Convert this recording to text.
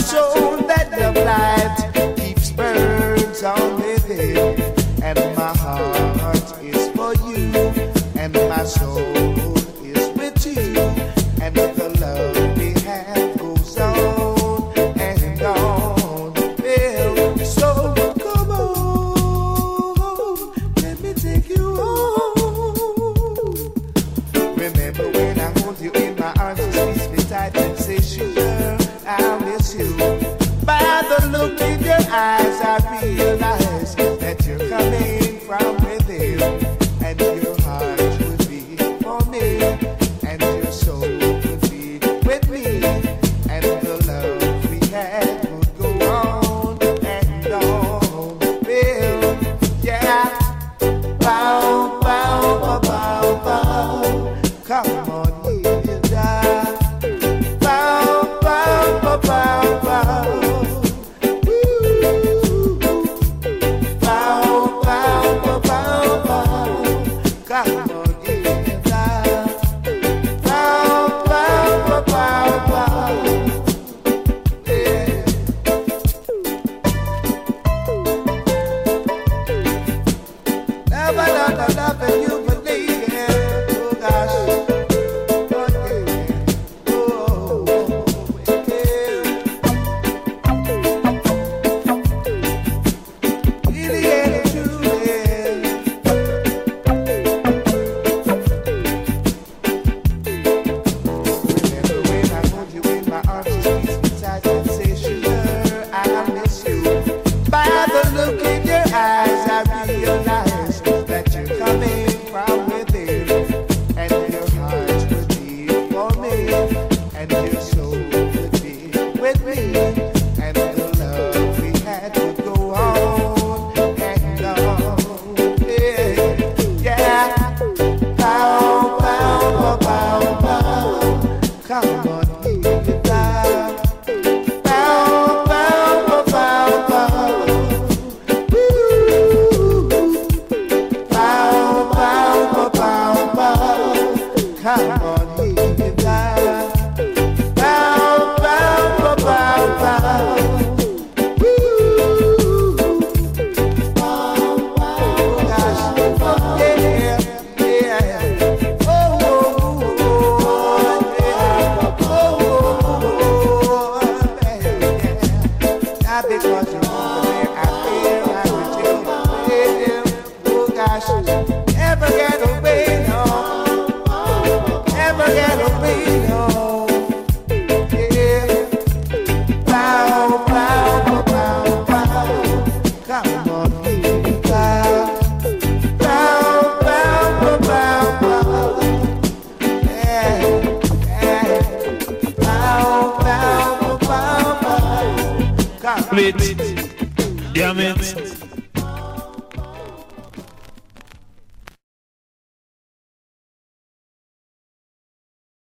soul that love light keeps burns on within, and my heart is for you, and my soul is with you, and the love we have goes on and on. Well, so come on, let me take you home. Remember when I hold you in my arms, you squeeze me tight and say, sugar, I miss you. By the look in your eyes, I realize that you're coming from within, and your heart would be for me, and your soul would be with me, and the love we had would go on and on. Well, yeah, bow, bow, bow, bow, come on, Hilda. Bow, bow, bow, bow, bow. Woo. Bow, bow, bow, bow, bow. Come on, Hilda. Bow, bow, bow, bow, bow. Yeah. Never loving you, believe it. Oh gosh. Damn it.